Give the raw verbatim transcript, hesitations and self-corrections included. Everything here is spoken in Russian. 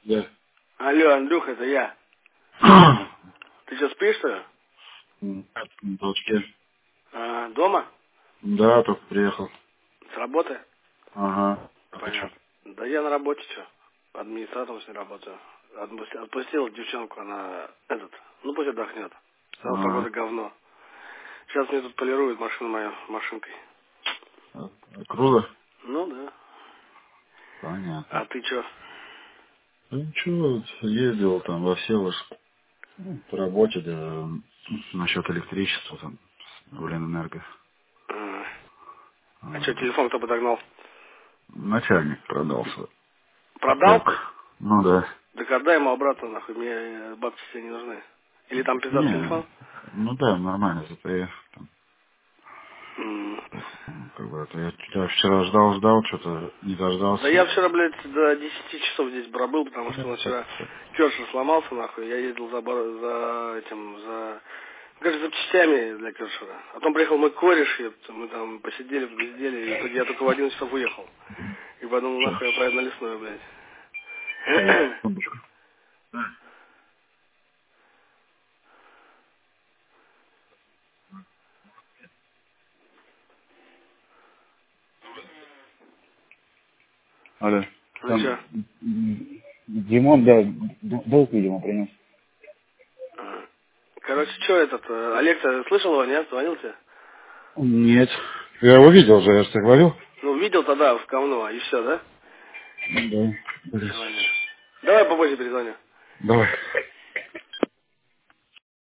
Да. Алло, Андрюха, это я. Ты что, спишь, что ли? М, На толчке. А, дома? Да, только приехал. С работы? Ага. А ты чё? Понятно. Да я на работе, что? Администратором с ней работаю. Отпустил, отпустил девчонку, она этот, ну пусть отдохнет. Стала погода Ага. говно. Сейчас мне тут полируют машину мою машинкой. А- а Круто? Ну да. А Понятно. ты что? Ну ничего, вот ездил там во Всеволожск. Ну, по работе, да, насчет электричества там, блин, энерго. А, а что, А, телефон кто подогнал? Начальник продался. Продал? Полк. Ну да. Так отдай ему обратно, нахуй, мне э, бабки все не нужны. Или там пиздатый Не, телефон? ну да, нормально, зато я там, М. ну, как бы это, я тебя вчера ждал, ждал, что-то не Да я дождался. вчера, блядь, до десяти часов здесь пробыл, потому что у Ну, нас так, вчера так. кершер сломался, нахуй. Я ездил за, бар- за этим, за... Короче, за частями для кершера. А потом приехал мой кореш, и мы там посидели, пиздели, и в итоге я только в одиннадцать часов уехал. И подумал, нахуй я проеду на лесную, блядь. Алло, секундочку. Алло. Ну Там чё? м, Димон, да, д- долг, видимо, принес. А. Короче, что этот, э, Олег-то слышал его, нет? Звонил тебе? Нет. Я его видел же, я же тебе говорил. Ну, видел тогда в говно, и все, да? Да. Блин. Понятно. Давай попозже перезвоню. Давай.